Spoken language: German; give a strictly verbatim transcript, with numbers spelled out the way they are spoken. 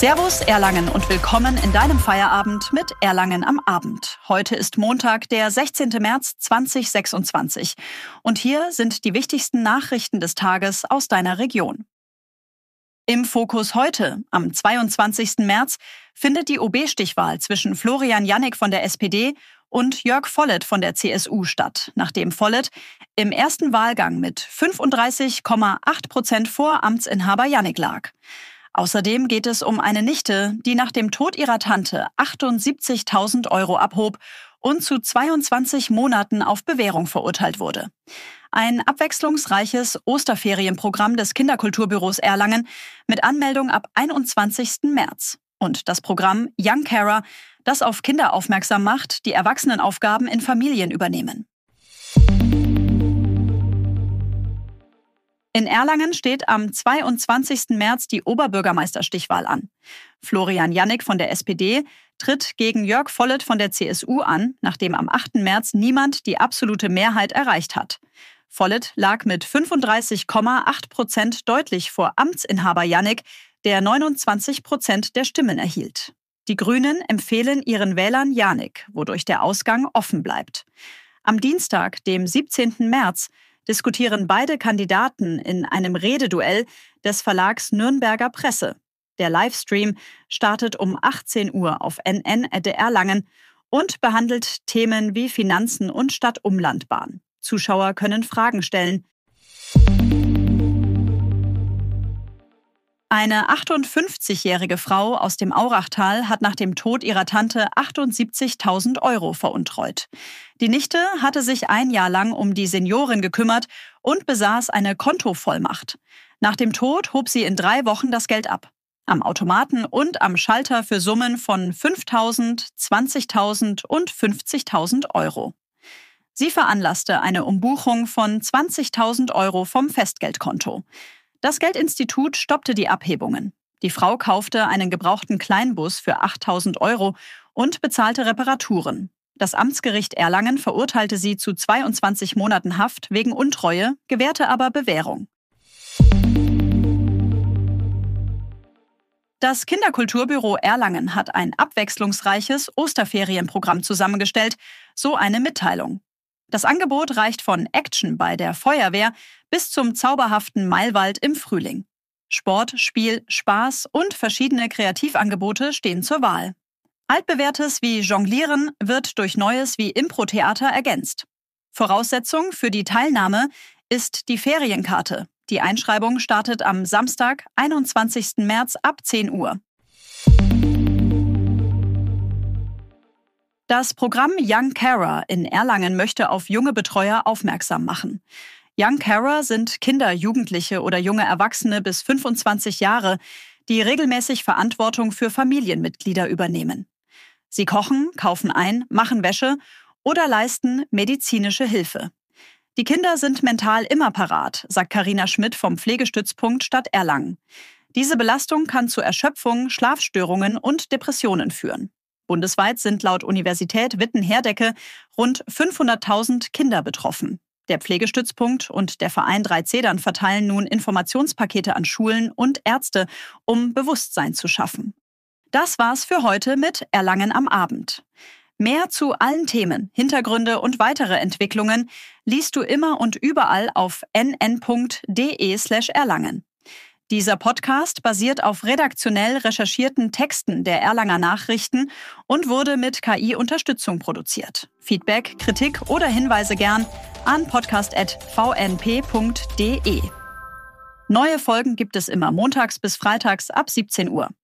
Servus Erlangen und willkommen in deinem Feierabend mit Erlangen am Abend. Heute ist Montag, der sechzehnten März zweitausendsechsundzwanzig. Und hier sind die wichtigsten Nachrichten des Tages aus deiner Region. Im Fokus heute, am zweiundzwanzigsten März, findet die O B-Stichwahl zwischen Florian Jannig von der S P D und Jörg Volleth von der C S U statt, nachdem Volleth im ersten Wahlgang mit fünfunddreißig Komma acht Prozent vor Amtsinhaber Jannig lag. Außerdem geht es um eine Nichte, die nach dem Tod ihrer Tante achtundsiebzigtausend Euro abhob und zu zweiundzwanzig Monaten auf Bewährung verurteilt wurde. Ein abwechslungsreiches Osterferienprogramm des Kinderkulturbüros Erlangen mit Anmeldung ab einundzwanzigsten März. Und das Programm Young Carer, das auf Kinder aufmerksam macht, die Erwachsenenaufgaben in Familien übernehmen. In Erlangen steht am zweiundzwanzigsten März die Oberbürgermeisterstichwahl an. Florian Jannig von der S P D tritt gegen Jörg Volleth von der C S U an, nachdem am achten März niemand die absolute Mehrheit erreicht hat. Volleth lag mit fünfunddreißig Komma acht Prozent deutlich vor Amtsinhaber Jannig, der neunundzwanzig Prozent der Stimmen erhielt. Die Grünen empfehlen ihren Wählern Jannig, wodurch der Ausgang offen bleibt. Am Dienstag, dem siebzehnten März, diskutieren beide Kandidaten in einem Rededuell des Verlags Nürnberger Presse. Der Livestream startet um achtzehn Uhr auf N N at Erlangen und behandelt Themen wie Finanzen und Stadt-Umlandbahn. Zuschauer können Fragen stellen. Eine achtundfünfzigjährige Frau aus dem Aurachtal hat nach dem Tod ihrer Tante achtundsiebzigtausend Euro veruntreut. Die Nichte hatte sich ein Jahr lang um die Seniorin gekümmert und besaß eine Kontovollmacht. Nach dem Tod hob sie in drei Wochen das Geld ab. Am Automaten und am Schalter für Summen von fünftausend, zwanzigtausend und fünfzigtausend Euro. Sie veranlasste eine Umbuchung von zwanzigtausend Euro vom Festgeldkonto. Das Geldinstitut stoppte die Abhebungen. Die Frau kaufte einen gebrauchten Kleinbus für achttausend Euro und bezahlte Reparaturen. Das Amtsgericht Erlangen verurteilte sie zu zweiundzwanzig Monaten Haft wegen Untreue, gewährte aber Bewährung. Das Kinderkulturbüro Erlangen hat ein abwechslungsreiches Osterferienprogramm zusammengestellt, so eine Mitteilung. Das Angebot reicht von Action bei der Feuerwehr bis zum zauberhaften Mailwald im Frühling. Sport, Spiel, Spaß und verschiedene Kreativangebote stehen zur Wahl. Altbewährtes wie Jonglieren wird durch Neues wie Impro-Theater ergänzt. Voraussetzung für die Teilnahme ist die Ferienkarte. Die Einschreibung startet am Samstag, einundzwanzigsten März ab zehn Uhr. Das Programm Young Carer in Erlangen möchte auf junge Betreuer aufmerksam machen. Young Carer sind Kinder, Jugendliche oder junge Erwachsene bis fünfundzwanzig Jahre, die regelmäßig Verantwortung für Familienmitglieder übernehmen. Sie kochen, kaufen ein, machen Wäsche oder leisten medizinische Hilfe. Die Kinder sind mental immer parat, sagt Carina Schmidt vom Pflegestützpunkt Stadt Erlangen. Diese Belastung kann zu Erschöpfung, Schlafstörungen und Depressionen führen. Bundesweit sind laut Universität Witten-Herdecke rund fünfhunderttausend Kinder betroffen. Der Pflegestützpunkt und der Verein Drei Zedern verteilen nun Informationspakete an Schulen und Ärzte, um Bewusstsein zu schaffen. Das war's für heute mit Erlangen am Abend. Mehr zu allen Themen, Hintergründe und weitere Entwicklungen liest du immer und überall auf n n punkt d e slash erlangen. Dieser Podcast basiert auf redaktionell recherchierten Texten der Erlanger Nachrichten und wurde mit K I-Unterstützung produziert. Feedback, Kritik oder Hinweise gern an podcast at v n p punkt d e. Neue Folgen gibt es immer montags bis freitags ab siebzehn Uhr.